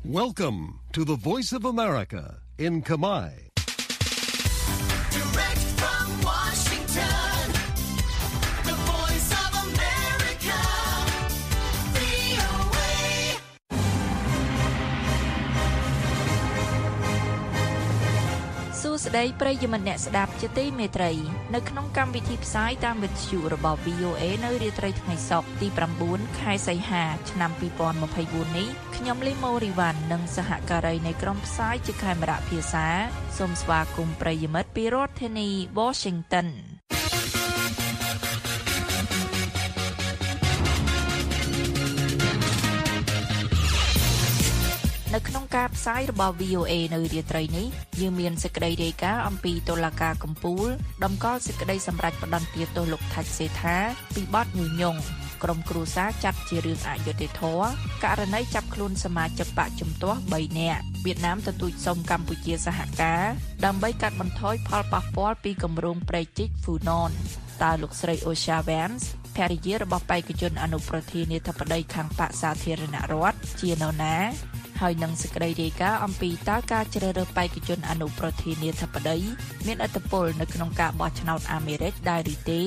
Welcome to the Voice of America in Khmer. Direct from Washington, the Voice of America, VOA. សួស្តីប្រិយមិត្តអ្នកស្ដាប់ជាទីមេត្រីនៅក្នុងកម្មវិធីផ្សាយតាមវិទ្យុរបស់ VOA នៅរាត្រីថ្ងៃសុក្រទី9ខែសីហាឆ្នាំ2024នេះខ្ញុំលីម៉ូរីវ៉ាន់និងសហការីនៃក្រុមផ្សាយជាខេមរៈភាសាសូមស្វាគមន៍ប្រិយមិត្តពីរដ្ឋធានី Washingtonនៅក្នុងការផ្សាយរបស់ VOA នៅរាត្រីនេះយើងមានសេចក្តីរាយការណ៍អំពីតុលាការកំពូលដំកល់សេចក្តីសម្រេចផ្តន្ទាទោសលោកថាច់សេដ្ឋាពីបទញុះញង់ក្រុមគ្រួសារចាត់ជារឿងអយុត្តិធម៌ករណីចាប់ខ្លួនសមាជិកបកជំទាស់3នាក់វៀតណាមទទូចសុំកម្ពុជាសហការដើម្បីកាត់បន្ថយផលប៉ះពាល់ពីគម្រោងព្រែកជីក Funon តើលោកស្រី Osha Vance ភរិយារបស់បេក្ខជនអនុប្រធានាធិបតីខាងបកសាធារណរដ្ឋជានរណាហើយនឹងសេចក្តីរាយការណ៍អំពីតើការជ្រើសរើសបេក្ខជនអនុប្រធានាធិបតីមានឥទ្ធិពលនៅក្នុងការបោះឆ្នោតអាមេរិកដែរឬទេ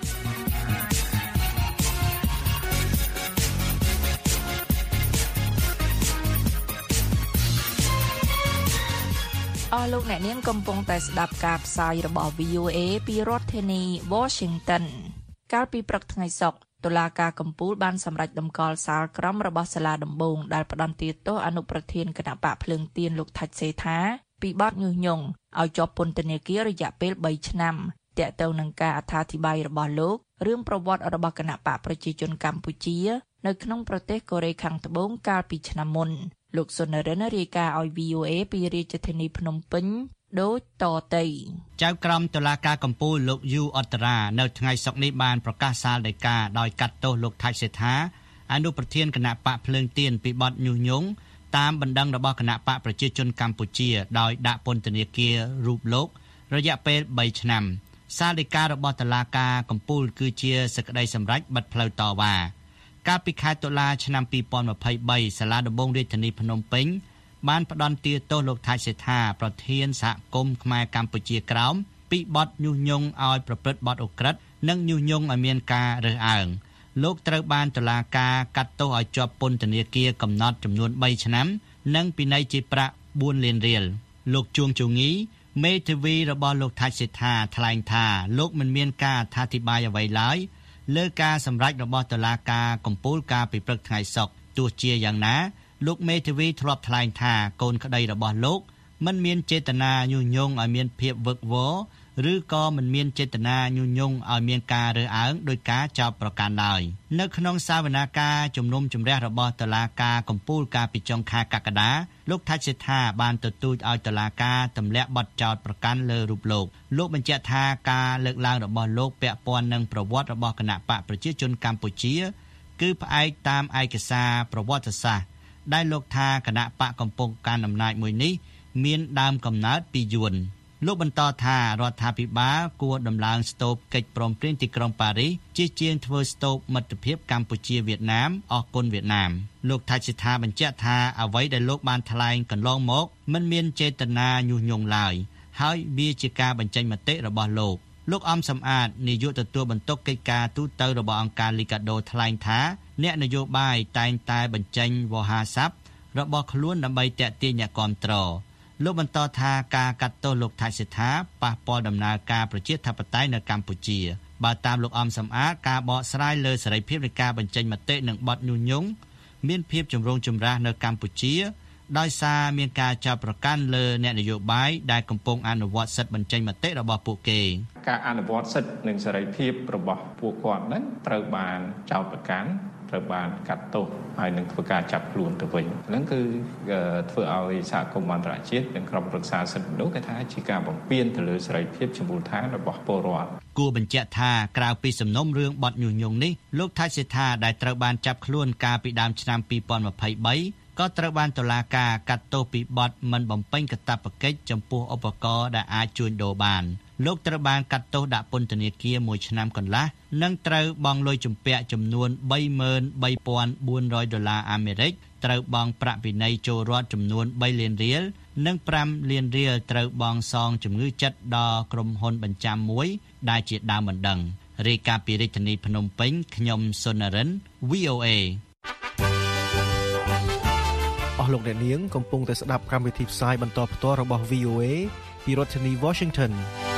អស់លោកអ្នកនាងកំពុងតែស្ដាប់ការផ្សាយរបស់ VOA ពីរដ្ឋធានី Washington កាលពីព្រឹកថ្ងៃសុក្រតុលាការកំពូលបានសម្រេចតម្កល់សាលក្រមរបស់សាលាដំបងដែលផ្តន្ទាទោសអនុប្រធានគណៈបកភ្លើងទៀនលោកថាច់សេដ្ឋាពីបទញុះញង់ឲ្យជាប់ពន្ធនាគាររយៈពេល3ឆ្នាំទាក់ទងនឹងការអត្ថាធិប្បាយរបស់លោករឿងប្រវត្តិរបស់គណៈបកប្រជាជនកម្ពុជានៅក្នុងប្រទេសកូរ៉េខាងត្បូងកាលពីឆ្នាំមុនលោកសុនរិនរាយការណ៍ឲ្យ VOA ពីរាជធានីភ្នំពេញដូចតទៅចៅក្រមតុលាការកំពូលលោកយូអត្តរានៅថ្ងៃសុក្រនេះបានប្រកាសសាលដីកាដោយកាត់ទោសលោកថាច់សេដ្ឋាអនុប្រធានគណៈបកភ្លើងទៀនពីបទញុះញង់តាមបណ្ដឹងរបស់គណៈបកប្រជាជនកម្ពុជាដោយដាក់ពន្ធនាគាររូបលោករយៈពេល3ឆ្នាំសាលដីការបស់តុលាការកំពូលគឺជាសេចក្តីសម្រេចបិទផ្លូវតវ៉ាកាលពីខែតុលាឆ្នាំ2023សាលាដំបងរាជធានីភ្នំពេញបានផ្តន្ទាទោសលោកថាច់សេដ្ឋាប្រធានសហគមន៍ខ្មែរកម្ពុជាក្រោមពីបទញុះញង់ឲ្យប្រព្រឹត្តបទឧក្រិដ្ឋនិងញុះញង់ឲ្យមានការរើសអើងលោកត្រូវបានតុលាការកាត់ទោសឲ្យជាប់ពន្ធនាគារកំណត់ចំនួន3ឆ្នាំនិងពិន័យជាប្រាក់4លានរៀលលោកជួងជងីមេធាវីរបស់លោកថាច់សេដ្ឋាថ្លែងថាលោកមិនមានការអត្ថាធិប្បាយអ្វីឡើយលើការសម្រេចរបស់តុលាការកំពូលកាលពីព្រឹកថ្ងៃសុក្រទោះជាយ៉ាងណាលោកមេធាវីធ្លាប់ថ្លែងថាកូនក្តីរបស់លោកមិនមានចេតនាញុះញង់ឲ្យមានភាពវឹកវរឬក៏មិនមានចេតនាញុះញង់ឲ្យមានការរើសអើងដោយការចោទប្រកាន់ឡើយនៅក្នុងសវនាការជំនុំជម្រះរបស់តុលាការកំពូលកាលពីចុងខែកក្កដាលោកថាច់សេដ្ឋាបានទទូចឲ្យតុលាការទម្លាក់បទចោទប្រកាន់លើរូបលោកបញ្ជាក់ថាការលើកឡើងរបស់លោកពាក់ព័ន្ធនឹងប្រវត្តិរបស់គណៈបកប្រជាជនកម្ពុជាគឺផ្អែកតាមឯកសារប្រវត្តិសាស្ត្រដែលលោកថាគណៈបកកំពុងកាន់អំណាចមួយនេះមានដើមកំណើតពីយួនលោកបន្តថារដ្ឋាភិបាលគួរដំឡើងស្ទូបកិច្ចព្រមព្រៀងទីក្រុងប៉ារីសជាជាងធ្វើស្ទូបមិត្តភាពកម្ពុជាវៀតណាមអរគុណវៀតណាមលោកថាច់សេដ្ឋាបញ្ជាក់ថាអ្វីដែលលោកបានថ្លែងកន្លងមកមិនមានចេតនាញុះញង់ឡើយហើយវាជាការបញ្ចេញមតិរបស់លោកអំសំអាតនាយកទទួលបន្ទុកកិច្ចការទូតរបស់អង្គការលីកាដូថ្លែងថាអ្នកនយោបាយតែងតែបញ្ចេញវោហារស័ព្ទរបស់ខ្លួនដើម្បីទាក់ទាញអ្នកគាំទ្រលោកបន្តថាការកាត់ទោសលោកថាច់សេដ្ឋាប៉ះពាល់ដំណើរការប្រជាធិបតេយ្យនៅកម្ពុជាបើតាមលោកអំសំអាតការបកស្រាយលើសេរីភាពនៃការបញ្ចេញមតិនិងបទញុះញង់មានភាពចម្រូងចម្រាសនៅកម្ពុជាដោយសារមានការចោទប្រកាន់លើអ្នកនយោបាយដែលកំពុងអនុវត្តសិទ្ធិបញ្ចេញមតិរបស់ពួកគេការអនុវត្តសិទ្ធិនិងសេរីភាពរបស់ពួកគាត់នឹងត្រូវបានចោទប្រកាន់ត្រូវបានកាត់ទោសហើយនឹងធ្វើការចាប់ខ្លួនទៅវិញហ្នឹងគឺធ្វើឲ្យសហគមន៍អន្តរជាតិនិងក្រុមប្រឹក្សាសិទ្ធិមនុស្សគេថាជាការបំពានទៅលើសេរីភាពជាមូលដ្ឋានរបស់ពលរដ្ឋគួរបញ្ជាក់ថាក្រៅពីសំណុំរឿងបទញុះញង់នេះលោកថាច់សេដ្ឋាដែលត្រូវបានចាប់ខ្លួនកាលពីដើមឆ្នាំ2023ក៏ត្រូវបានតុលាការកាត់ទោសពីបទមិនបំពេញកាតព្វកិច្ចចំពោះឧបករណ៍ដែលអាចជួញដូរបានលោកត្រូវបានកាត់ទោសដាក់ពន្ធនាគារ1ឆ្នាំកន្លះនិងត្រូវបង់លុយជំពាក់ចំនួន$33,400 អាមេរិកត្រូវបង់ប្រាក់ពិន័យចូលរដ្ឋចំនួន$3 លានរៀលនិង$5 លានរៀលត្រូវបង់សងជំងឺចិត្តដល់ក្រុមហ៊ុនបញ្ចាំមួយដែលជាដើមមិនដឹងរាយការណ៍ពីរាជធានីភ្នំពេញខ្ញុំសុនរិន VOA អស់លោកអ្នកនាងកំពុងតែស្ដាប់កម្មវិធីផ្សាយបន្តផ្ទាល់របស់ VOA ពីរដ្ឋធានី Washington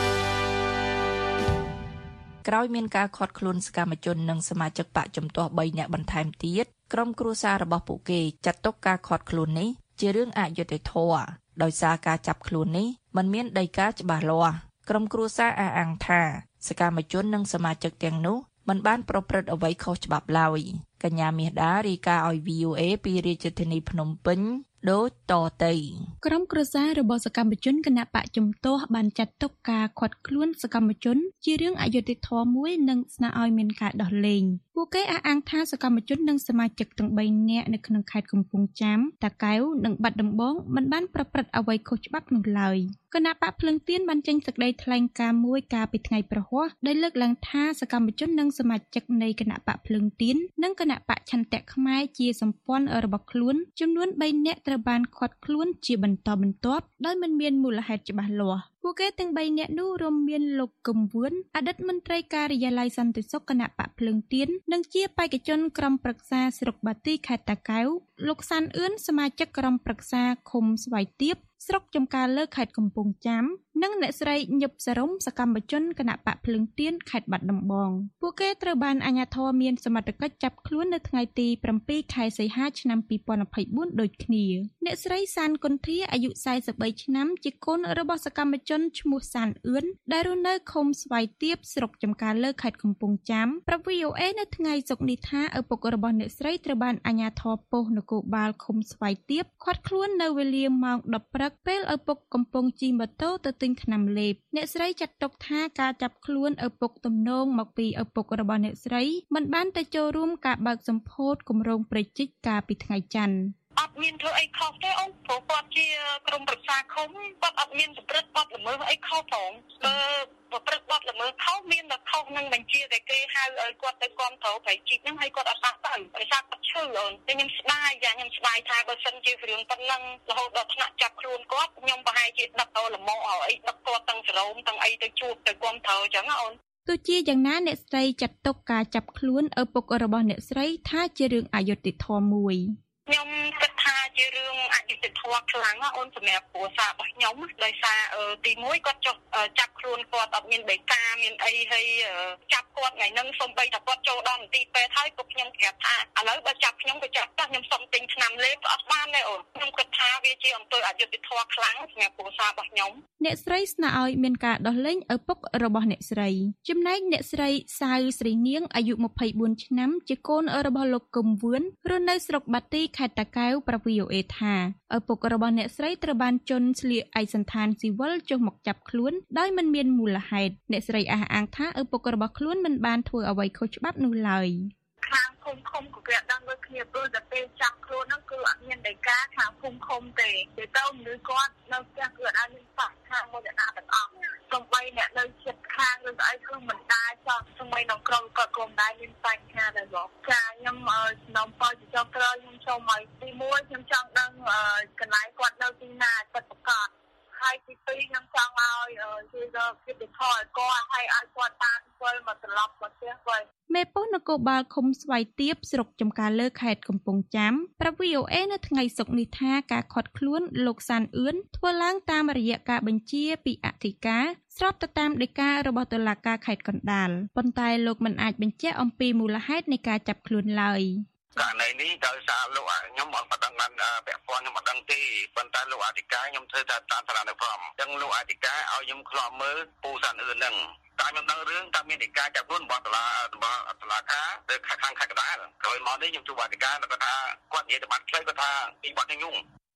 ក្រោយមានការឃាត់ខ្លួនសកម្មជននិងសមាជិកបកជំទាស់3នាក់បន្ថែមទៀតក្រុមគ្រួសាររបស់ពួកគេចាត់ទុកការឃាត់ខ្លួននេះជារឿងអយុត្តិធម៌ដោយសារការចាប់ខ្លួននេះមិនមានដីកាច្បាស់លាស់ក្រុមគ្រួសារអះអាងថាសកម្មជននិងសមាជិកទាំងនោះមិនបានប្រព្រឹត្តអ្វីខុសច្បាប់ឡើយកញ្ញាមាសដារាយការណ៍ឲ្យ VOA ពីរាជធានីភ្នំពេញដូចតទៅក្រុមគ្រួសាររបស់សកម្មជនគណៈបកជំទាស់បានចាត់ទុកការឃាត់ខ្លួនសកម្មជនជារឿងអយុត្តិធម៌មួយនិងស្នើឲ្យមានការដោះលែងពួកគេអះអាងថាសកម្មជននិងសមាជិកទាំង3នាក់នៅក្នុងខេត្តកំពង់ចាមតាកែវនិងបាត់ដំបងមិនបានប្រព្រឹត្តអ្វីខុសច្បាប់នោះឡើយគណៈបកភ្លឹងទៀនបានចេញសេចក្តីថ្លែងការណ៍មួយកាលពីថ្ងៃប្រហ័សដែលលើកឡើងថាសកម្មជននិងសមាជិកនៃគណៈបកភ្លឹងទៀននិងគណៈបកឆន្ទៈខ្មែរជាសម្ព័ន្ធរបស់ខ្លួនចំនួន3នាក់ត្រូវបានឃាត់ខ្លួនជាបន្តបន្ទាប់ដោយមិនមានមូលហេតុច្បាស់លាស់ពួកគេទាំង3នាក់នោះរួមមានលោកកឹមវឿនអតីតមន្ត្រីការិយាល័យសន្តិសុខគណៈបកភ្លើងទៀននិងជាបេក្ខជនក្រុមប្រឹក្សាស្រុកបាទីខេត្តតាកែវលោកសាន់អឿនសមាជិកក្រុមប្រឹក្សាឃុំស្វាយទៀបស្រុកចំការលើខេត្តកំពង់ចាមនិងអ្នកស្រីញឹបសរុំសកម្មជនគណៈបកភ្លើងទៀនខេត្តបាត់ដំបងពួកគេត្រូវបានអាជ្ញាធរមានសមត្ថកិច្ចចាប់ខ្លួននៅថ្ងៃទី7ខែសីហាឆ្នាំ2024ដូចគ្នាអ្នកស្រីសានគុន្ធាអាយុ43ឆ្នាំជាកូនរបស់សកម្មជនឈ្មោះសានអឿនដែលរស់នៅឃុំស្វាយទៀបស្រុកចំការលើខេត្តកំពង់ចាមប្រាប់ VOA នៅថ្ងៃសុក្រនេះថាឪពុករបស់អ្នកស្រីត្រូវបានអាជ្ញាធរប៉ុស្តិ៍នគរបាលឃុំស្វាយទៀបឃាត់ខ្លួននៅវេលាម៉ោង 10 ព្រឹកពេលឪពុកកំពុងជិះម៉ូតូទៅទិញថ្នាំលេបអ្នកស្រីចាត់ទុកថាការចាប់ខ្លួនឪពុកទំនងមកពីឪពុករបស់អ្នកស្រីមិនបានទៅចូលរួមការបើកសម្ពោធគម្រោងប្រជិកកាលពីថ្ងៃច័ន្ទអត់មានធ្វើអីខុសទេអូនព្រោះគាត់ជាក្រុមប្រឹក្សាឃុំគាត់អត់មានប្រព្រឹត្តបទល្មើសអីខុសផងបើប្រព្រឹត្តបទល្មើសខុសមានតែខុសនឹងបញ្ជាដែលគេហៅឲ្យគាត់ទៅគាំទ្រប្រជិកហ្នឹងហើយគាត់អត់បានទៅដោយសារគាត់ឈឺអូនតែខ្ញុំស្ដាយថាបើសិនជារឿងប៉ុណ្ណឹងរហូតដល់ថ្នាក់ចាប់ខ្លួនគាត់ខ្ញុំប្រហែលជាដឹកទៅលំអឲ្យដឹកគាត់ទាំងសរោមទាំងអីទៅជួបទៅគាំទ្រអញ្ចឹងអូនទោះជាយ៉ាងណាអ្នកស្រីចាត់ទុកការចាប់ខ្លួនឪពុករបស់អ្នកស្រីថាជារឿងអយុត្តិធម៌មួយខ្ញុំគិតថាជារឿងអយុត្តិធម៌ខ្លាំងណាស់អូនសម្រាប់គ្រួសាររបស់ខ្ញុំដោយសារទី1គាត់ចុះចាប់ខ្លួនគាត់អត់មានដីកាមានអីហើយចាប់គាត់ថ្ងៃហ្នឹងសូម្បីតែគាត់ចូលដល់មន្ទីរពេទ្យហើយក៏ខ្ញុំប្រាប់ថាឥឡូវបើចាប់ខ្ញុំក៏ចាប់តែខ្ញុំសុំទិញថ្នាំលេបអត់បានទេអូនខ្ញុំគិតថាវាជាអំពើអយុត្តិធម៌ខ្លាំងសម្រាប់គ្រួសាររបស់ខ្ញុំអ្នកស្រីស្នើឲ្យមានការដោះលែងឪពុករបស់អ្នកស្រីចំណែកអ្នកស្រីសាវស្រីនាងអាយុ24ឆ្នាំជាកូនរបស់លោកកឹមវឿនរស់នៅស្រុកបាទីខេត្តតាកែវប្រាប់ VOA ថាឪពុករបស់អ្នកស្រីត្រូវបានជន់ស្លៀកឯកសណ្ឋានស៊ីវិលចុះមកចាប់ខ្លួនដោយមិនមានមូលហេតុអ្នកស្រីអះអាងថាឪពុករបស់ខ្លួនមិនបានធ្វើអ្វីខុសច្បាប់នោះឡើយខាងឃុំក៏គេអត់ដឹងដូចគ្នាព្រោះតែពេលចាប់ខ្លួនហ្នឹងគឺអត់មានដីកាខាងឃុំទេទៅមនុស្សគាត់នៅផ្ទះគឺអត់ឲ្យមានបាក់ខាងមួយអ្នកទាំងអស់សំបីអ្នកនៅជិតខាងឬស្អីគឺមិនដែរចោលសំបីនៅក្រុមគាត់ក៏មិនដែរមានបញ្ហាដែរបងចាខ្ញុំខ្ញុំបើជាចុងក្រោយខ្ញុំចូលមកទី1ខ្ញុំចង់ដឹងកន្លែងគាត់នៅទីណាចិត្តប្រកាសហើយទី2ខ្ញុំចង់ឲ្យជួយដល់គិតទៅថយគាត់ឲ្យគាត់តាមវិលមកត្រឡប់មកផ្ទះវិញមេប៉ុស្តិ៍នគរបាលឃុំស្វាយទៀបស្រុកចំការលើខេត្តកំពង់ចាមប្រាប់ VOA នៅថ្ងៃសុក្រនេះថាការឃាត់ខ្លួនលោកសានអឿនធ្វើឡើងតាមរយៈការបញ្ជាពីអធិការស្របទៅតាមដីការបស់តុលាការខេត្តកណ្ដាលប៉ុន្តែលោកមិនអាចបញ្ជាក់អំពីមូលហេតុនៃការចាប់ខ្លួនឡើយករណីនេះដោយសារលោកខ្ញុំអត់បដិងបានពាក់ព័ន្ធខ្ញុំអត់ដឹងទេប៉ុន្តែលោកអធិការខ្ញុំធ្វើតាមសាលានៅព្រមអញ្ចឹងលោកអធិការឲ្យខ្ញុំឃ្លាំមើលពូសានអឿនហ្នឹងតាមខ្ញុំដឹងរឿងតាមមានដីកាចាប់ខ្លួនរបស់តុលាការទៅខាងខេត្តកណ្ដាលក្រោយមកនេះខ្ញុំជួបអធិការគាត់ថាគាត់និយាយទៅបានខ្លីគាត់ថាពីបាត់ញញ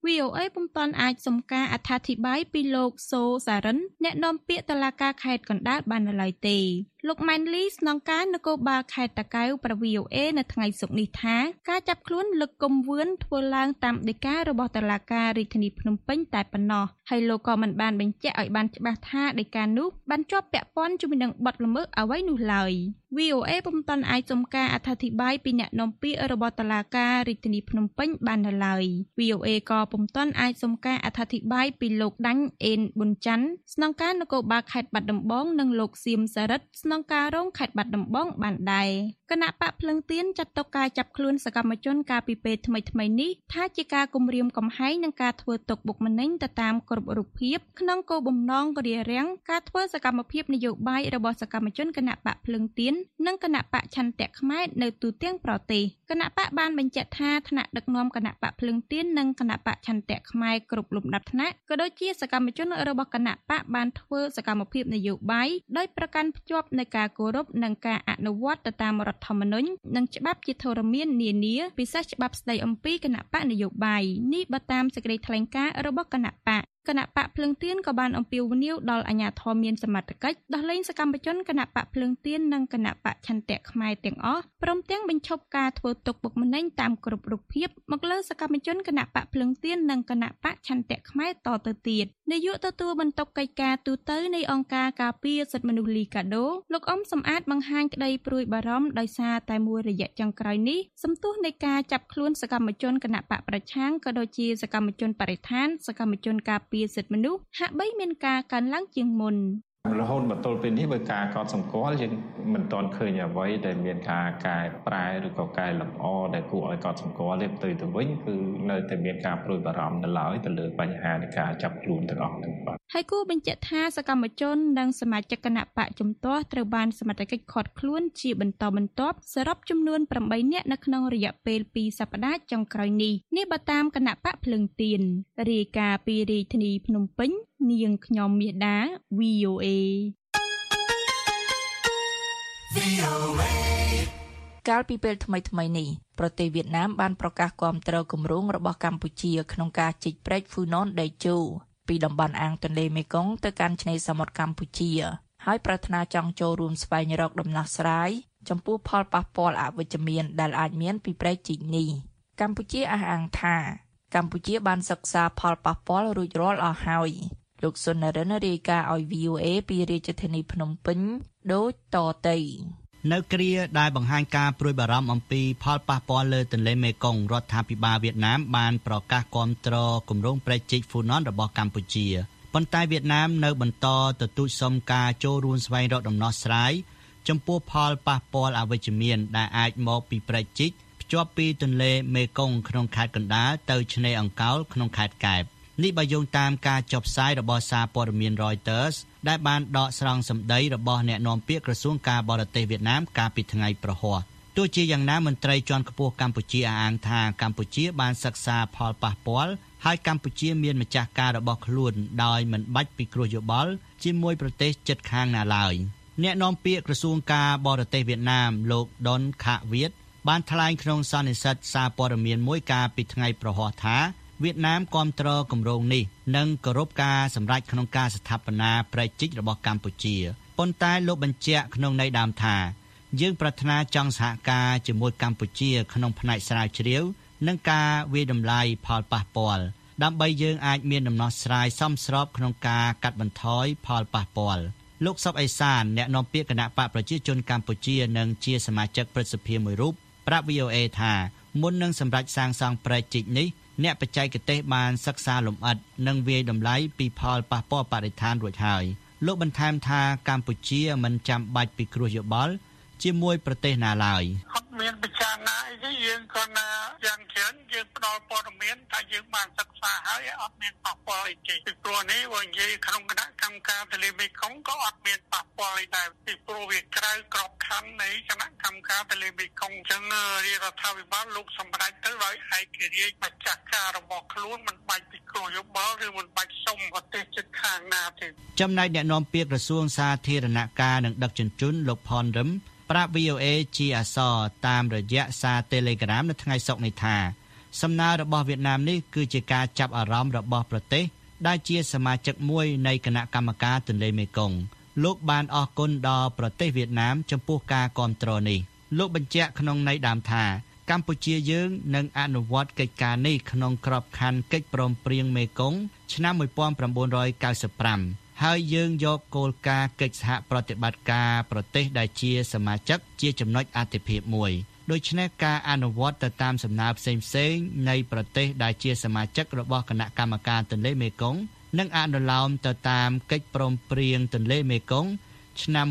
VOA ពុំទាន់អាចសុំការអត្ថាធិប្បាយពីលោកសូសារិនអ្នកនាំពាក្យតុលាការខេត្តកណ្ដាលបាននៅឡើយទេលោកម៉ែនលីស្នងការនគរបាលខេត្តតាកែវប្រាប់ VOA នៅថ្ងៃសុក្រនេះថាការចាប់ខ្លួនលោកកុំវឿនធ្វើឡើងតាមដីការបស់តុលាការរាជធានីភ្នំពេញតែប៉ុណ្ណោះហើយលោកក៏មិនបានបញ្ជាក់ឲ្យបានច្បាស់ថាដីកានោះបានជាប់ពាក់ព័ន្ធជាមួយនឹងបទល្មើសអ្វីនោះឡើយ VOA ពុំទាន់អាចសុំការអត្ថាធិប្បាយពីអ្នកនាំពាក្យរបស់តុលាការរាជធានីភ្នំពេញបាននៅឡើយ VOA ក៏ពុំទាន់អាចសុំការអត្ថាធិប្បាយពីលោកដាញ់អេនប៊ុនច័ន្ទស្នងការនគរបាលខេត្តបាត់ដំបងនិងលោកសៀមសារិទ្ធស្នងការរងខេត្តបាត់ដំបងបានដែរគណៈបកភ្លឹងទៀនចាត់ទុកការចាប់ខ្លួនសកម្មជនកាលពីពេលថ្មីៗនេះថាជាការគំរាមកំហែងនិងការធ្វើទុកបុកម្នេញទៅតាមគ្រប់រូបភាពក្នុងគោលបំណងរារាំងការធ្វើសកម្មភាពនយោបាយរបស់សកម្មជនគណៈបកភ្លឹងទៀននិងគណៈបកឆន្ទៈខ្មែរនៅទូទាំងប្រទេសគណៈបកបានបញ្ជាក់ថាថ្នាក់ដឹកនាំគណៈបកភ្លឹងទៀននិងគណៈបកឆន្ទៈខ្មែរគ្រប់លំដាប់ថ្នាក់ក៏ដូចជាសកម្មជនរបស់គណៈបកបានធ្វើសកម្មភាពនយោបាយដោយប្រកាន់ភ្ជាប់នូវការគោរពនិងការអនុវត្តទៅតាមរដ្ឋធម្មនុញ្ញនិងច្បាប់ជាធរមាននានាពិសេសច្បាប់ស្តីអំពីគណៈបកនយោបាយនេះបើតាមសេចក្តីថ្លែងការណ៍របស់គណៈបកគណៈបកភ្លឹងទៀនក៏បានអំពាវនាវដល់អាជ្ញាធរមានសមត្ថកិច្ចដោះលែងសកម្មជនគណៈបកភ្លឹងទៀននិងគណៈបកឆន្ទៈខ្មែរទាំងអស់ព្រមទាំងបញ្ឈប់ការធ្វើទុកបុកម្នេញតាមគ្រប់រូបភាពមកលើសកម្មជនគណៈបកភ្លឹងទៀននិងគណៈបកឆន្ទៈខ្មែរតទៅទៀតនាយកទទួលបន្ទុកកិច្ចការទូតនៃអង្គការការពារសិទ្ធិមនុស្សលីកាដូលោកអ៊ំសំអាតបង្ហាញក្តីព្រួយបារម្ភដោយសារតែមួយរយៈចុងក្រោយនេះសន្ទុះនៃការចាប់ខ្លួនសកម្មជនគណៈបកប្រឆាំងក៏ដូចជាសកម្មជនបរិស្ថានសកម្មជនការពារសិទ្ធិមនុស្សហាក់បីមានការកើនឡើងជាងមុនរហូតមកទល់ពេលនេះបើការកត់សម្គាល់យើងមិនទាន់ឃើញអ្វីដែលមានការកែប្រែឬក៏កែលម្អដែលគួរឲ្យកត់សម្គាល់ទេទៅវិញគឺនៅតែមានការព្រួយបារម្ភនៅឡើយទៅលើបញ្ហានៃការចាប់ខ្លួនទាំងអស់ហ្នឹងបាទហើយគួរបញ្ជាក់ថាសកម្មជននិងសមាជិកគណៈបកជំទាស់ត្រូវបានសមត្ថកិច្ចឃាត់ខ្លួនជាបន្តបន្ទាប់សរុបចំនួន8នាក់នៅក្នុងរយៈពេល2សប្តាហ៍ចុងក្រោយនេះបើតាមគណៈបកភ្លឹងទៀនរាយការណ៍ពីរាជធានីភ្នំពេញនាងខ្ញុំមាសដា VOA កាលពីពេលថ្មីៗនេះប្រទេសវៀតណាមបានប្រកាសគាំទ្រគម្រោងរបស់កម្ពុជាក្នុងការជីកព្រែកហ្វូណនដេជោពីតំបន់អាងទន្លេមេគង្គទៅកាន់ឆ្នេរសមុទ្រកម្ពុជាហើយប្រាថ្នាចង់ចូលរួមស្វែងរកដំណោះស្រាយចំពោះផលប៉ះពាល់អវិជ្ជមានដែលអាចមានពីព្រែកជីកនេះកម្ពុជាអះអាងថាកម្ពុជាបានសិក្សាផលប៉ះពាល់រួចរាល់អស់ហើយលោកសុននរិនរាយការណ៍ឲ្យ VOA ពីរាជធានីភ្នំពេញដូចតទៅនៅគ្រាដែលបង្ហាញការព្រួយបារម្ភអំពីផលប៉ះពាល់លើទន្លេមេគង្គរដ្ឋាភិបាលវៀតណាមបានប្រកាសគាំទ្រគម្រោងព្រែកជីកហ្វូណនរបស់កម្ពុជាប៉ុន្តែវៀតណាមនៅបន្តទទូចសុំការចូលរួមស្វែងរកដំណោះស្រាយចំពោះផលប៉ះពាល់អវិជ្ជមានដែលអាចមកពីព្រែកជីកភ្ជាប់ពីទន្លេមេគង្គក្នុងខេត្តកណ្ដាលទៅឆ្នេរអង្កោលក្នុងខេត្តកែបនេះបើយោងតាមការចុះផ្សាយរបស់សារព័ត៌មាន Reuters ដែលបានដកស្រង់សម្ដីរបស់អ្នកនាំពាក្យក្រសួងការបរទេសវៀតណាមកាលពីថ្ងៃប្រហ័សទោះជាយ៉ាងណាមន្ត្រីជាន់ខ្ពស់កម្ពុជាអះអាងថាកម្ពុជាបានសិក្សាផលប៉ះពាល់ហើយកម្ពុជាមានម្ចាស់ការរបស់ខ្លួនដោយមិនបាច់ពិគ្រោះយោបល់ជាមួយប្រទេសជិតខាងណាឡើយអ្នកនាំពាក្យក្រសួងការបរទេសវៀតណាមលោកដុនខាវៀតបានថ្លែងក្នុងសន្និសីទសារព័ត៌មានមួយកាលពីថ្ងៃប្រហ័សថាវៀតណាមគាំទ្រគម្រោងនេះនិងគោរពការសម្រេចក្នុងការស្ថាបនាព្រែកជីករបស់កម្ពុជាប៉ុន្តែលោកបញ្ជាក់ក្នុងន័យដើមថាយើងប្រាថ្នាចង់សហការជាមួយកម្ពុជាក្នុងផ្នែកស្រាវជ្រាវនិងការវិយតម្លៃផលប៉ះពាល់ដើម្បីយើងអាចមានដំណោះស្រាយសមស្របក្នុងការកាត់បន្ថយផលប៉ះពាល់លោកសុកអេសានអ្នកនាំពាក្យគណៈបកប្រជាជនកម្ពុជានិងជាសមាជិកព្រឹទ្ធសភាមួយរូបប្រាប់ VOA ថាមុននឹងសម្រេចសាងសង់ព្រែកជីកនេះអ្នកបច្ចេកទេសបានសិក្សាលម្អិតនិងវាយតម្លៃពីផលប៉ះពាល់បរិស្ថានរួចហើយលោកបន្ថែមថាកម្ពុជាមិនចាំបាច់ពិគ្រោះយោបល់ជាមួយប្រទេសណាឡើយអត់មានពិចារណាអីទេយើងគាត់ណាយ៉ាងច្រើនយើងផ្ដល់ព័ត៌មានតែយើងបានសិក្សាហើយអត់មានប៉ះពាល់អីទេពីព្រោះនេះបើនិយាយក្នុងគណៈកម្មការទន្លេមេគង្គក៏អត់មានប៉ះពាល់អីដែរពីព្រោះវាក្រៅក្របខ័ណ្ឌនៃគណៈកម្មការទន្លេមេគង្គអញ្ចឹងរាជរដ្ឋាភិបាលលោកសម្រេចទៅដោយឯករាជ្យម្ចាស់ការរបស់ខ្លួនមិនបាច់ពិគ្រោះយោបល់ឬមិនបាច់សុំប្រទេសជិតខាងណាទេចំណែកអ្នកនាំពាក្យក្រសួងសាធារណការនិងដឹកជញ្ជូនលោកផនរឹមប្រាប់ VOA ជាអក្សរតាមរយៈសារ Telegram នៅថ្ងៃសុក្រនេះថាសំណើរបស់វៀតណាមនេះគឺជាការចាប់អារម្មណ៍របស់ប្រទេសដែលជាសមាជិកមួយនៃគណៈកម្មការទន្លេមេគង្គលោកបានអរគុណដល់ប្រទេសវៀតណាមចំពោះការគាំទ្រនេះលោកបញ្ជាក់ក្នុងន័យដើមថាកម្ពុជាយើងនឹងអនុវត្តកិច្ចការនេះក្នុងក្របខ័ណ្ឌកិច្ចព្រមព្រៀងមេគង្គឆ្នាំ1995ហើយយើងយកគោលការណ៍កិច្ចសហប្រតិបត្តិការប្រទេសដែលជាសមាជិកជាចំណុចអាទិភាពមួយដូច្នេះការអនុវត្តទៅតាមសំណើផ្សេងៗនៃប្រទេសដែលជាសមាជិករបស់គណៈកម្មការទន្លេមេគង្គនិងអនុលោមទៅតាមកិច្ចព្រមព្រៀងទន្លេមេគង្គឆ្នាំ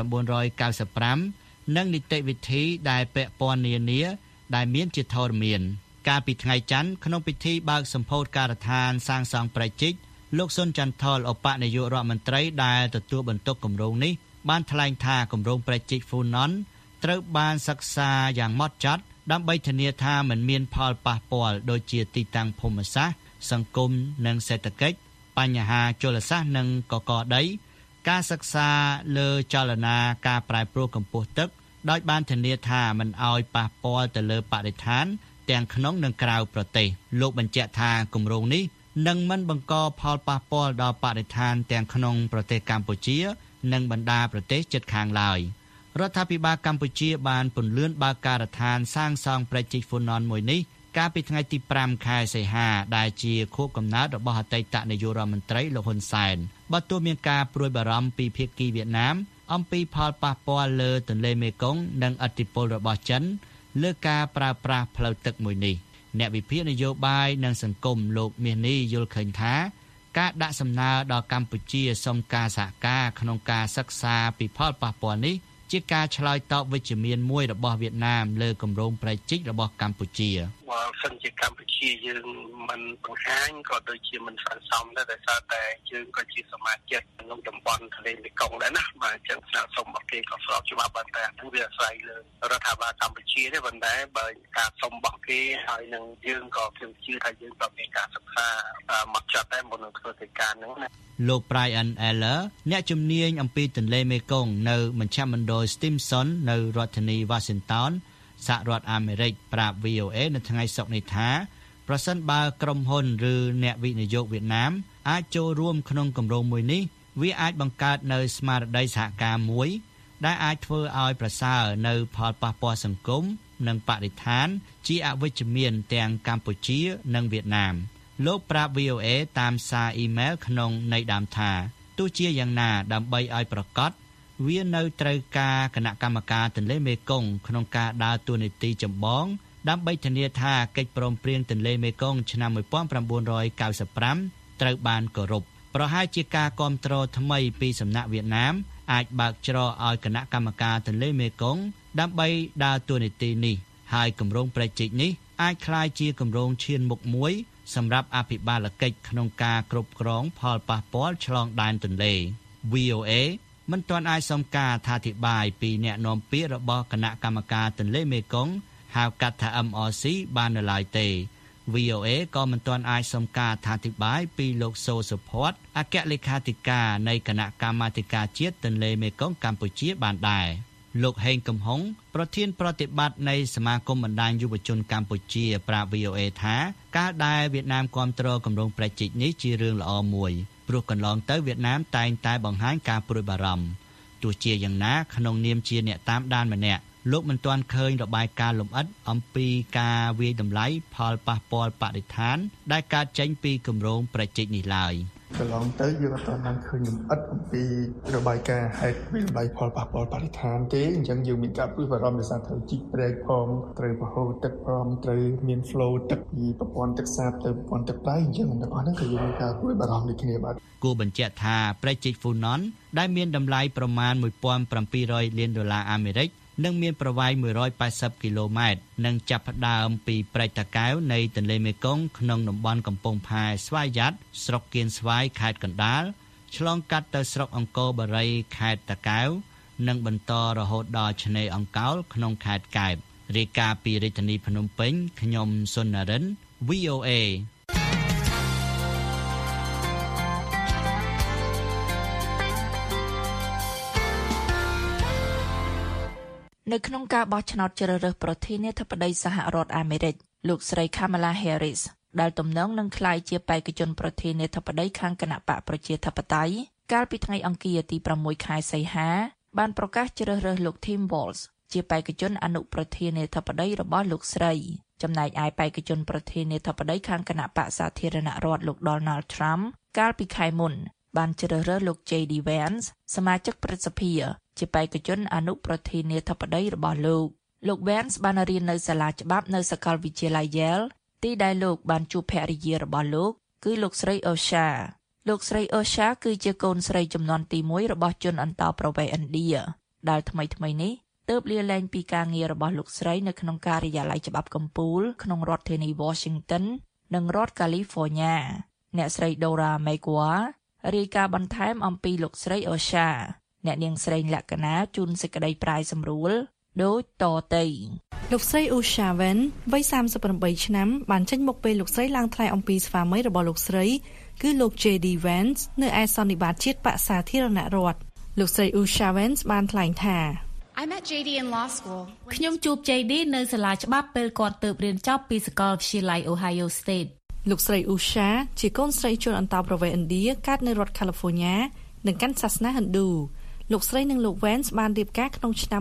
1995និងនីតិវិធីដែលពាក់ព័ន្ធនានាដែលមានជាធរមានកាលពីថ្ងៃច័ន្ទក្នុងពិធីបើកសម្ពោធការដ្ឋានសាងសង់ប្រជិកលោកសុនចន្ទថលឧបនាយករដ្ឋមន្ត្រីដែលទទួលបន្ទុកគម្រោងនេះបានថ្លែងថាគម្រោងប្រជិកហ្វូណនត្រូវបានសិក្សាយ៉ាងហ្មត់ចត់ដើម្បីធានាថាមិនមានផលប៉ះពាល់ដូចជាទីតាំងភូមិសាស្ត្រសង្គមនិងសេដ្ឋកិច្ចបញ្ហាជលសាស្ត្រនិងកកដីការសិក្សាលើចលនាការប្រែប្រួលកម្ពស់ទឹកដោយបានធានាថាមិនឲ្យប៉ះពាល់ទៅលើបរិស្ថានទាំងក្នុងនិងក្រៅប្រទេសលោកបញ្ជាក់ថាគម្រោងនេះនឹងមិនបង្កផលប៉ះពាល់ដល់បរិស្ថានទាំងក្នុងប្រទេសកម្ពុជានិងបណ្ដាប្រទេសជិតខាងឡើយរដ្ឋាភិបាលកម្ពុជាបានពន្លឿនបើកការដ្ឋានសាងសង់ប្រជិកហ្វូណនមួយនេះកាលពីថ្ងៃទី5ខែសីហាដែលជាខួបកំណើតរបស់អតីតនាយករដ្ឋមន្ត្រីលោកហ៊ុនសែនបើទោះមានការព្រួយបារម្ភពីភាគីវៀតណាមអំពីផលប៉ះពាល់លើទន្លេមេគង្គនិងឥទ្ធិពលរបស់ចិនលើការប្រើប្រាស់ផ្លូវទឹកមួយនេះអ្នកវិភាគនយោបាយនិងសង្គមលោកមាសនេះយល់ឃើញថាការដាក់សំណើដល់កម្ពុជាសុំការសហការក្នុងការសិក្សាពីផលប៉ះពាល់នេះជាការឆ្លើយតបវិជ្ជមានមួយរបស់វៀតណាមលើគម្រោងប្រជិករបស់កម្ពុជាបើសិនជាកម្ពុជាយើងមិនបង្ហាញក៏ដូចជាមិនសន្សំដែរដោយសារតែយើងក៏ជាសមាជិកក្នុងតំបន់ទន្លេមេគង្គដែរណាបាទចឹងស្នើសុំរបស់គេក៏ស្របច្បាប់បានតែហ្នឹងវាអាស្រ័យលើរដ្ឋាភិបាលកម្ពុជាទេប៉ុន្តែបើការសុំរបស់គេហើយនឹងយើងក៏ខ្ញុំជឿថាយើងក៏មានការសិក្សាមកចត់ដែរមុននឹងធ្វើកិច្ចការហ្នឹងណាលោក Brian Eller អ្នកជំនាញអំពីទន្លេមេគង្គនៅមជ្ឈមណ្ឌល Stimson នៅរដ្ឋធានី Washington សហរដ្ឋអាមេរិកប្រាប់ VOA នៅថ្ងៃសុក្រនេះថាប្រសិនបើក្រុមហ៊ុនឬអ្នកវិនិយោគវៀតណាមអាចចូលរួមក្នុងគម្រោងមួយនេះវាអាចបង្កើតនៅស្មារតីសហការមួយដែលអាចធ្វើឲ្យប្រសើរនៅផលប៉ះពាល់សង្គមនិងបរិស្ថានជាអវិជ្ជមានទាំងកម្ពុជានិងវៀតណាមលោកប្រាប់ VOA តាមសារអ៊ីមែលក្នុងន័យដើមថាទោះជាយ៉ាងណាដើម្បីឲ្យប្រកបវានៅត្រូវការគណៈកម្មការទន្លេមេគង្គក្នុងការដើរតួនាទីចម្បងដើម្បីធានាថាកិច្ចព្រមព្រៀងទន្លេមេគង្គឆ្នាំ1995ត្រូវបានគោរពប្រហែលជាការគាំទ្រថ្មីពីសំណាក់វៀតណាមអាចបើកច្រកឲ្យគណៈកម្មការទន្លេមេគង្គដើម្បីដើរតួនាទីនេះហើយគម្រោងប្រជិកនេះអាចក្លាយជាគម្រោងឈានមុខមួយសម្រាប់អភិបាលកិច្ចក្នុងការគ្រប់គ្រងផលប៉ះពាល់ឆ្លងដែនទន្លេ VOA មិនទាន់អាចសុំការអធិប្បាយពីអ្នកនាំពាក្យរបស់គណៈកម្មការទន្លេមេគង្គហៅកាត់ថា MRC បាននៅឡើយទេ VOA ក៏មិនទាន់អាចសុំការអធិប្បាយពីលោកសូសុផាត់អគ្គលេខាធិការនៃគណៈកម្មាធិការជាតិទន្លេមេគង្គកម្ពុជាបានដែរលោកហេងកំហុងប្រធានប្រតិបត្តិនៃសមាគមបណ្ដាញយុវជនកម្ពុជាប្រាប់ VOA ថាការដែលវៀតណាមគាំទ្រគម្រោងប្រជិកនេះជារឿងល្អមួយព្រោះកន្លងទៅវៀតណាមតែងតែបង្ហាញការព្រួយបារម្ភទោះជាយ៉ាងណាក្នុងនាមជាអ្នកតាមដានម្នាក់លោកមិនទាន់ឃើញរបាយការណ៍លម្អិតអំពីការវាយតម្លៃផលប៉ះពាល់បរិស្ថានដែលកើតចេញពីគម្រោងប្រជិកនេះឡើយកន្លងទៅយើងអត់បានឃើញលម្អិតអំពីរបាយការណ៍ហេតុវិល័យផលប៉ះពាល់បរិស្ថានទេអញ្ចឹងយើងមានការព្រួយបារម្ភដោយសារត្រូវជីកព្រែកផងត្រូវប្រហូរទឹកផងត្រូវមាន flow ទឹកពីប្រព័ន្ធទឹកសាបទៅប្រព័ន្ធទឹកប្រៃអញ្ចឹងទាំងអស់ហ្នឹងក៏យើងមានការព្រួយបារម្ភដូចគ្នាបាទគួរបញ្ជាក់ថាប្រជិក Funan ដែលមានតម្លៃប្រមាណ$1,700 លានអាមេរិកនិងមានប្រវែង180គីឡូម៉ែត្រនិងចាប់ផ្ដើមពីព្រែកតាកែវនៃទន្លេមេគង្គក្នុងតំបន់កំពង់ផែស្វាយយ៉ាត់ស្រុកគៀនស្វាយខេត្តកណ្ដាលឆ្លងកាត់ទៅស្រុកអង្គរបូរីខេត្តតាកែវនិងបន្តរហូតដល់ឆ្នេរអង្កោលក្នុងខេត្តកែបរាយការណ៍ពីរាជធានីភ្នំពេញខ្ញុំសុននរិន VOA នៅក្នុងការបោះឆ្នោតជ្រើសរើសប្រធានាធិបតីសហរដ្ឋអាមេរិកលោកស្រី Kamala Harris ដែលទំនងនឹងក្លាយជាបេក្ខជនប្រធានាធិបតីខាងគណបកប្រជាធិបតេយ្យកាលពីថ្ងៃអង្គារទី6ខែសីហាបានប្រកាសជ្រើសរើសលោក Tim Walz ជាបេក្ខជនអនុប្រធានាធិបតីរបស់លោកស្រីចំណែកឯបេក្ខជនប្រធានាធិបតីខាងគណបកសាធារណរដ្ឋលោក Donald Trump កាលពីខែមុនបានជ្រើសរើសលោក JD Vance សមាជិកព្រឹទ្ធសភាជាបេក្ខជនអនុប្រធានាធិបតីរបស់លោក Vance បានរៀននៅសាលាច្បាប់នៅសាកលវិទ្យាល័យ Yale ទីដែលលោកបានជួបភរិយារបស់លោកគឺលោកស្រី Osha លោកស្រី Osha គឺជាកូនស្រីជំនាន់ទី1របស់ជនអន្តោប្រវេសន៍ឥណ្ឌាដែលថ្មីៗនេះទើបលាលែងពីការងាររបស់លោកស្រីនៅក្នុងការិយាល័យច្បាប់កំពូលក្នុងរដ្ឋធានី Washington និងរដ្ឋ California អ្នកស្រី Dora Megwa រាយការណ៍បន្ថែមអំពីលោកស្រី Osha អ្នកនាងស្រីលក្ខណាជូនសេចក្តីប្រាយសម្រួលដូចតទៅលោកស្រី Osha Wen វ័យ38ឆ្នាំបានចេញមកពេលលោកស្រីឡើងថ្លែងអំពីស្វាមីរបស់លោកស្រីគឺលោក JD Vance នៅឯសន្និបាតជាតិបក្សសាធារណរដ្ឋលោកស្រី Osha Vance បានថ្លែងថា I met JD in law school. ខ្ញុំជួប JD នៅសាលាច្បាប់ពេលគាត់ទើបរៀនចប់ពីសាកលវិទ្យាល័យ Ohio State. លោកស្រី Usha ជាកូនស្រីជនអន្តោប្រវេសន៍ឥណ្ឌាកើតនៅរដ្ឋ California និងកាន់សាសនាហិណ្ឌូលោកស្រីនិងលោក Vance បានរៀបការក្នុងឆ្នាំ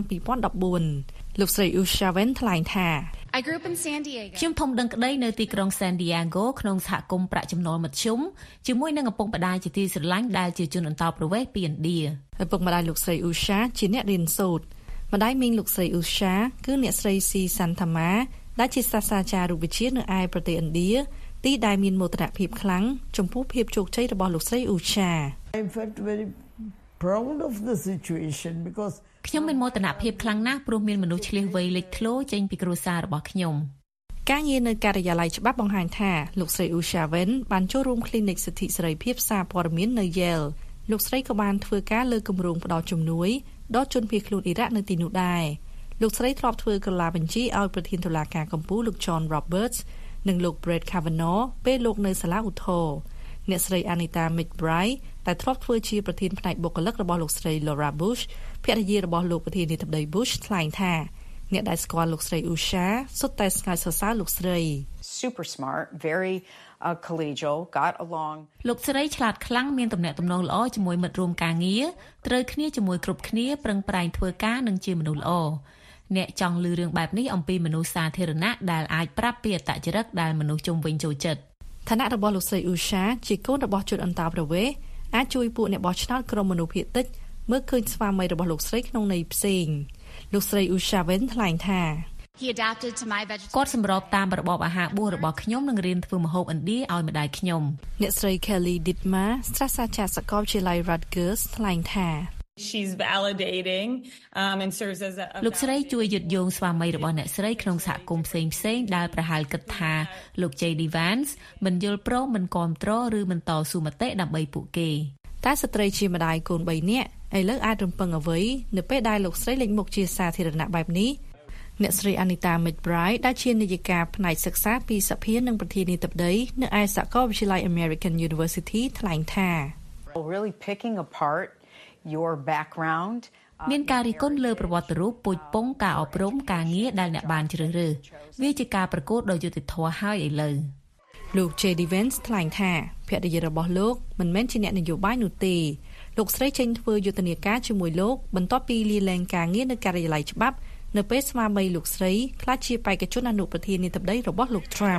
2014លោកស្រី Usha Vance ថ្លែងថា I grew up in San Diego. ខ្ញុំធំដឹងក្តីនៅទីក្រុង San Diego ក្នុងសហគមន៍ប្រាក់ចំណូលមធ្យមជាមួយនឹងឪពុកម្ដាយជាទីស្រឡាញ់ដែលជាជនអន្តោប្រវេសន៍ពីឥណ្ឌាឪពុកម្ដាយលោកស្រី Usha ជាអ្នករៀនសូត្រម្ដាយមីងលោកស្រី Usha គឺអ្នកស្រី ស៊ី សាន់ថាម៉ាដែលជាសាស្ត្រាចារ្យរូបវិទ្យានៅឯប្រទេសឥណ្ឌាទីដែលមានមោទនភាពខ្លាំងចំពោះភាពជោគជ័យរបស់លោកស្រី Usha I felt very proud of the situation because ខ្ញុំមានមោទនភាពខ្លាំងណាស់ព្រោះមានមនុស្សឆ្លៀសវៃលេចធ្លោចេញពីគ្រួសាររបស់ខ្ញុំការងារនៅការិយាល័យច្បាប់បង្ហាញថាលោកស្រី Usha Wen បានចូលរួម clinic សិទ្ធិសេរីភាពសារព័ត៌មាននៅ Yale លោកស្រីក៏បានធ្វើការលើគម្រោងផ្តល់ជំនួយដល់ជនភៀសខ្លួនអ៊ីរ៉ាក់នៅទីនោះដែរលោកស្រីធ្លាប់ធ្វើក្រឡាបញ្ជីឲ្យប្រធានតុលាការកំពូលលោក John Roberts និងលោក Brett Kavanaugh ពេលលោកនៅសាលាឧទ្ធរណ៍អ្នកស្រី Anita McBride ដែលធ្លាប់ធ្វើជាប្រធានផ្នែកបុគ្គលិករបស់លោកស្រី Laura Bush ភរិយារបស់លោកប្រធានាធិបតី Bush ថ្លែងថាអ្នកដែលស្គាល់លោកស្រី Usha សុទ្ធតែស្ងើចសរសើរលោកស្រី Super smart, very collegial, got along លោកស្រីឆ្លាតខ្លាំងមានទំនាក់ទំនងល្អជាមួយមិត្តរួមការងារត្រូវគ្នាជាមួយគ្រប់គ្នាប្រឹងប្រែងធ្វើការនិងជាមនុស្សល្អអ្នកចង់ឮរឿងបែបនេះអំពីមនុស្សសាធារណៈដែលអាចប្រាប់ពីអត្តចរិតដែលមនុស្សជុំវិញចូលចិត្តឋានៈរបស់លោកស្រី Usha ជាកូនរបស់ជនអន្តោប្រវេសន៍អាចជួយពួកអ្នកបោះឆ្នោតក្រុមមនុស្សភាគតិចមើលឃើញស្វាមីរបស់លោកស្រីក្នុងន័យផ្សេងលោកស្រី Usha Wen ថ្លែងថា He adapted to my vegetarian គាត់សម្របតាមរបបអាហារបួសរបស់ខ្ញុំនិងរៀនធ្វើម្ហូបឥណ្ឌាឲ្យម្ដាយខ្ញុំអ្នកស្រី Kelly Dittmer សាស្ត្រាចារ្យសាកលវិទ្យាល័យ Rutgers ថ្លែងថា She's validating and serves as a លោកស្រីជួយយឹតយងស្វាមីរបស់អ្នកស្រីក្នុងសហគមន៍ផ្សេងដែលប្រហែលគិតថាលោក JD Vance មិនយល់ព្រមមិនគាំទ្រឬមិនតស៊ូមតិដើម្បីពួកគេតែស្ត្រីជាម្ដាយកូន3នាក់ឥឡូវអាចរំពឹងអ្វីនៅពេលដែលលោកស្រីលេចមុខជាសាធារណៈបែបនេះអ្នកស្រី Anita McBride ដែលជានាយិកាផ្នែកសិក្សាពីសភានិងប្រធានាធិបតីនៅឯសាកលវិទ្យាល័យ American University ថ្លែងថា really picking apart your background មានការរិះគន់លើប្រវត្តិរូបពូជពងការអប់រំការងារដែលអ្នកបានជ្រើសរើសវាជាការប្រកួតដ៏យុត្តិធម៌ហើយឥឡូវលោក JD Vance ថ្លែងថាភរិយារបស់លោកមិនមែនជាអ្នកនយោបាយនោះទេលោកស្រីចេញធ្វើយុទ្ធនាការជាមួយលោកបន្ទាប់ពីលាលែងការងារនៅការិយាល័យច្បាប់នៅពេលស្វាមីលោកស្រីក្លាយជាបេក្ខជនអនុប្រធានាធិបតីរបស់លោក Trump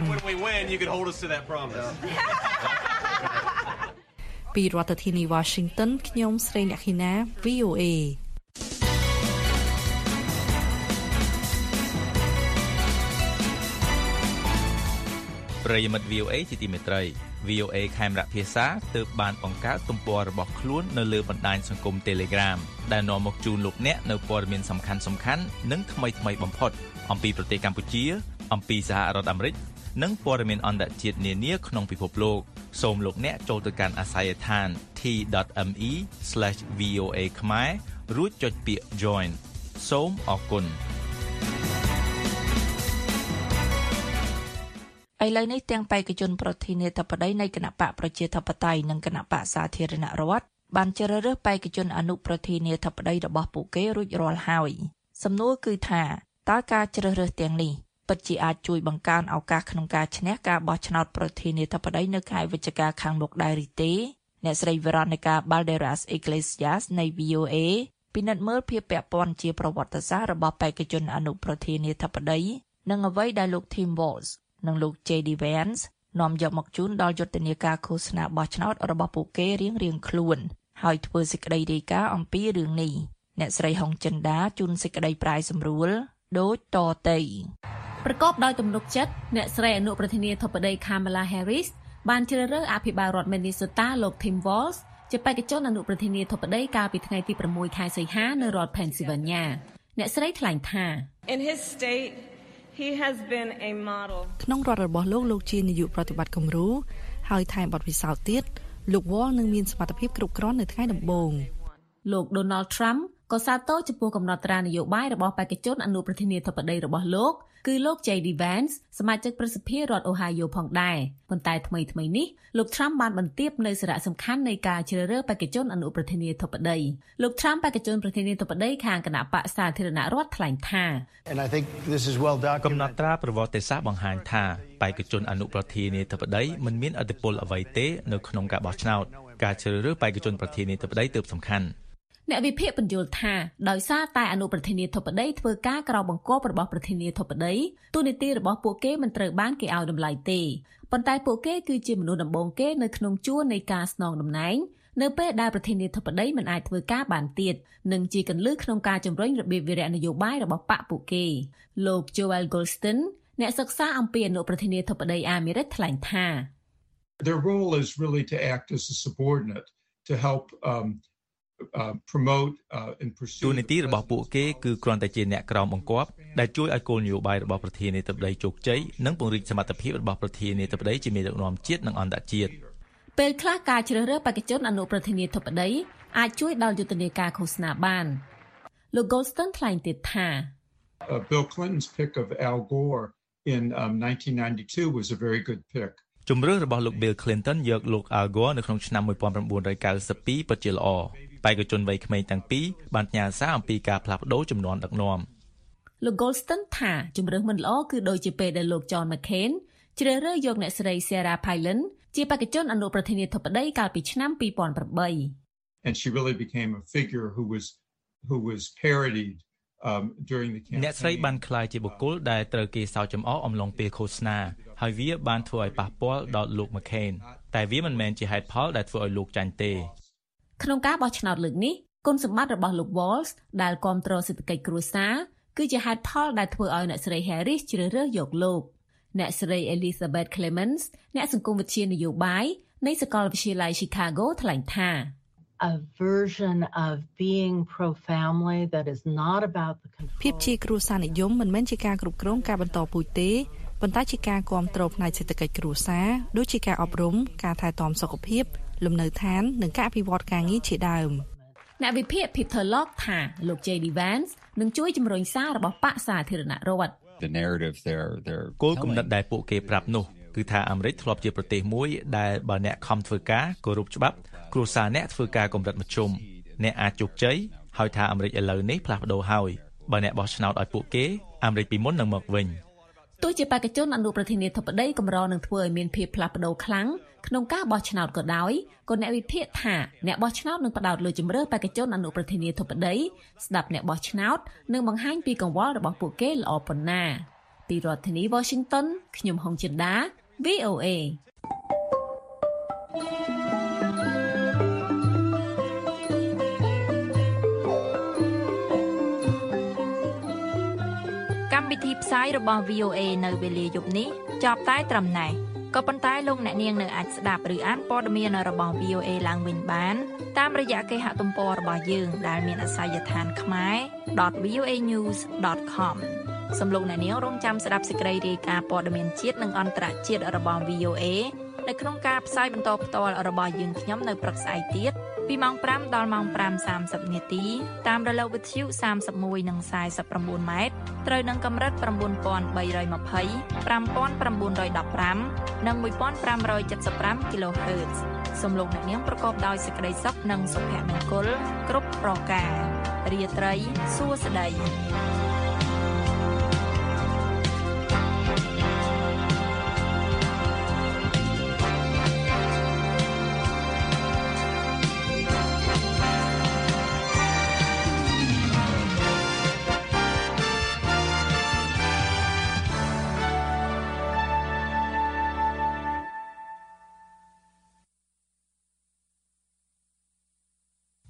ពីរដ្ឋធានី Washington ខ្ញុំស្រីអ្នកឃីណា VOA ប្រិយមិត្ត VOA ជាទីមេត្រី VOA ខេមរៈភាសាទើបបានបង្កើតទំព័ររបស់ខ្លួននៅលើបណ្ដាញសង្គម Telegram ដែលនាំមកជូនលោកអ្នកនៅព័ត៌មានសំខាន់ៗនិងថ្មីៗបំផុតអំពីប្រទេសកម្ពុជាអំពីសហរដ្ឋអាមេរិកនិងព័ត៌មានអន្តរជាតិនានាក្នុងពិភពលោកសូមលោកអ្នកចូលទៅកាន់អាស័យដ្ឋាន t.me/voa ខ្មែររួចចុចពាក្យ Join សូមអរគុណឥឡូវនេះទាំងបេក្ខជនប្រធានាធិបតីនៃគណបកប្រជាធិបតេយ្យនិងគណបកសាធារណរដ្ឋបានជ្រើសរើសបេក្ខជនអនុប្រធានាធិបតីរបស់ពួកគេរួចរាល់ហើយសំណួរគឺថាតើការជ្រើសរើសទាំងនេះពិតជាអាចជួយបង្កើនឱកាសក្នុងការឈ្នះការបោះឆ្នោតប្រធានាធិបតីនៅខែវិច្ឆិកាខាងមុខដែរឬទេអ្នកស្រី Veronica Balderas Iglesias នៃ VOA ពិនិត្យមើលភាពពាក់ព័ន្ធជាប្រវត្តិសាស្ត្ររបស់បេក្ខជនអនុប្រធានាធិបតីនិងអ្វីដែលលោក Tim Walz និងលោក JD Vance នាំយកមកជូនដល់យុទ្ធនាការឃោសនាបោះឆ្នោតរបស់ពួកគេរៀងៗខ្លួនហើយធ្វើសេចក្តីរាយការណ៍អំពីរឿងនេះអ្នកស្រីហុងចិនដាជូនសេចក្តីប្រាយសម្រួលដូចតទៅប្រកបដោយទំនុកចិត្តអ្នកស្រីអនុប្រធានាធិបតី Kamala Harris បានជ្រើសរើសអភិបាលរដ្ឋ Minnesota លោក Tim Walz ជាបេក្ខជនអនុប្រធានាធិបតីកាលពីថ្ងៃទី6ខែសីហានៅរដ្ឋ Pennsylvania អ្នកស្រីថ្លែងថា In his state he has been a model ក្នុងរដ្ឋរបស់លោកជានាយកប្រតិបត្តិគំរូហើយថែមបទពិសោធន៍ទៀតលោក Walz នឹងមានសមត្ថភាពគ្រប់គ្រាន់នៅថ្ងៃដំបូងលោក Donald Trump ក៏សាទរចំពោះកំណត់ត្រានយោបាយរបស់បេក្ខជនអនុប្រធានាធិបតីរបស់លោកគឺលោក JD Vance សមាជិកប្រសិទ្ធិរដ្ឋ Ohio ផងដែរប៉ុន្តែថ្មីនេះលោក Trump បានបន្ទាបនៅសារៈសំខាន់នៃការជ្រើសរើសបេក្ខជនអនុប្រធានាធិបតីលោក Trump បេក្ខជនប្រធានាធិបតីខាងគណៈបក្សសាធារណរដ្ឋថ្លែងថាកំណត់ត្រាប្រវត្តិសាស្ត្របង្ហាញថាបេក្ខជនអនុប្រធានាធិបតីមិនមានឥទ្ធិពលអ្វីទេនៅក្នុងការបោះឆ្នោតការជ្រើសរើសបេក្ខជនប្រធានាធិបតីទើបសំខាន់អ្នកវិភាគបញ្យល់ថាដោយសារតែអនុប្រធានាធិបតីធ្វើការក្រោមបង្គាប់របស់ប្រធានាធិបតីទូនីតិរបស់ពួកគេមិនត្រូវបានគេឲ្យតម្លៃទេប៉ុន្តែពួកគេគឺជាមនុស្សដំបូងគេនៅក្នុងជួរនៃការស្នងតំណែងនៅពេលដែលប្រធានាធិបតីមិនអាចធ្វើការបានទៀតនិងជាគន្លឹះក្នុងការជំរុញរបៀបវារៈនយោបាយរបស់បកពួកគេលោក Joel Goldstein អ្នកសិក្សាអំពីអនុប្រធានាធិបតីអាមេរិកថ្លែងថា Their role is really to act as a subordinate to help promote and pursue ទូនីតិរបស់ពួកគេគឺគ្រាន់តែជាអ្នកក្រោមបង្គាប់ដែលជួយឲ្យគោលនយោបាយរបស់ប្រធានាធិបតីជោគជ័យនិងពង្រីកសមត្ថភាពរបស់ប្រធានាធិបតីជាមេដឹកនាំជាតិនិងអន្តរជាតិពេលខ្លះការជ្រើសរើសបេក្ខជនអនុប្រធានាធិបតីអាចជួយដល់យុទ្ធនាការឃោសនាបានលោក Goldstein ថ្លែងទៀតថា Bill Clinton's pick of Al Gore in 1992 was a very good pick ជំរឿនរបស់លោក Bill Clinton យកលោក Al Gore នៅក្នុងឆ្នាំ1992ពិតជាល្អបេក្ខជនវ័យក្មេងទាំងពីរបានផ្ញើសារអំពីការផ្លាស់ប្ដូរជំនាន់ដឹកនាំលោក Goldstein ថាជំរឿនមិនល្អគឺដូចជាពេលដែលលោក John McCain ជ្រើសរើសយកអ្នកស្រី Sarah Palin ជាបេក្ខជនអនុប្រធានាធិបតីកាលពីឆ្នាំ2008 And she really became a figure who was parodied during the campaign អ្នកស្រីបានក្លាយជាបុគ្គលដែលត្រូវគេសើចចំអកអំឡុងពេលឃោសនាហើយវាបានធ្វើឲ្យប៉ះពាល់ដល់លោក McCain តែវាមិនមែនជាហេតុផលដែលធ្វើឲ្យលោកចាញ់ទេក្នុងការបោះឆ្នោតលើកនេះគុណសម្បត្តិរបស់លោក Walz ដែលគ្រប់គ្រងសេដ្ឋកិច្ចគ្រួសារគឺជាហេតុផលដែលធ្វើឲ្យអ្នកស្រី Harris ជ្រើសរើសយកលោកអ្នកស្រី Elizabeth Clemens អ្នកសង្គមវិទ្យានយោបាយនៃសាកលវិទ្យាល័យ Chicago ថ្លែងថា a version of being pro-family that is not about the control ភាពជាគ្រួសារនិយមមិនមែនជាការគ្រប់គ្រងការបន្តពូជទេប៉ុន្តែជាការគ្រប់គ្រងផ្នែកសេដ្ឋកិច្ចគ្រួសារដូចជាការអប់រំការថែទាំសុខភាពលំនៅឋាននិងការអភិវឌ្ឍការងារជាដើមអ្នកវិភាគ Peter Locke ថាលោក JD Vance នឹងជួយជំរុញសាររបស់បក្សសាធារណរដ្ឋ The narrative there គោលគំនិតដែលពួកគេប្រាប់នោះគឺថាអាមេរិកធ្លាប់ជាប្រទេសមួយដែលបើអ្នកខំធ្វើការគោរពច្បាប់គ្រួសារអ្នកធ្វើការកម្រិតមធ្យមអ្នកអាចជោគជ័យហើយថាអាមេរិកឥឡូវនេះផ្លាស់ប្ដូរហើយបើអ្នកបោះឆ្នោតឲ្យពួកគេអាមេរិកពីមុននឹងមកវិញទោះជាបេក្ខជនអនុប្រធានាធិបតីកម្រនឹងធ្វើឲ្យមានភាពផ្លាស់ប្ដូរខ្លាំងក្នុងការបោះឆ្នោតក៏ដោយក៏អ្នកវិភាគថាអ្នកបោះឆ្នោតនឹងផ្ដោតលើជម្រើសបេក្ខជនអនុប្រធានាធិបតីស្ដាប់អ្នកបោះឆ្នោតនិងបង្ហាញពីកង្វល់របស់ពួកគេល្អប៉ុណ្ណាពីរដ្ឋធានី Washington ខ្ញុំហុងចិន្តា VOA កម្មវិធីផ្សាយរបស់ VOA នៅវេលាយប់នេះចប់តែត្រឹមណេះក៏ប៉ុន្តែលោកអ្នកនាងនៅអាចស្ដាប់ឬអានព័ត៌មានរបស់ VOA ឡើងវិញបានតាមរយៈគេហទំព័ររបស់យើងដែលមានអាសយដ្ឋានខ្មែរ.voanews.com សូមលោកអ្នកនាងរងចាំស្ដាប់សេចក្តីរាយការណ៍ព័ត៌មានជាតិនិងអន្តរជាតិរបស់ VOA នៅក្នុងការផ្សាយបន្តផ្ទាល់របស់យើងខ្ញុំនៅព្រឹកស្អែកទៀតពីម៉ោង 5 ដល់ម៉ោង 5:30 នាទីតាមរលកវិទ្យុ 31 និង 49 ម៉ែត្រត្រូវនឹងកម្រិត 9320 5915 និង 1575 kHz សូមលោកអ្នកនាងប្រកបដោយសេចក្តីសុខនិងសុភមង្គលគ្រប់ប្រការរាត្រីសួស្តី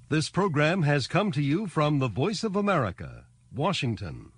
This program has come to you from the Voice of America, Washington.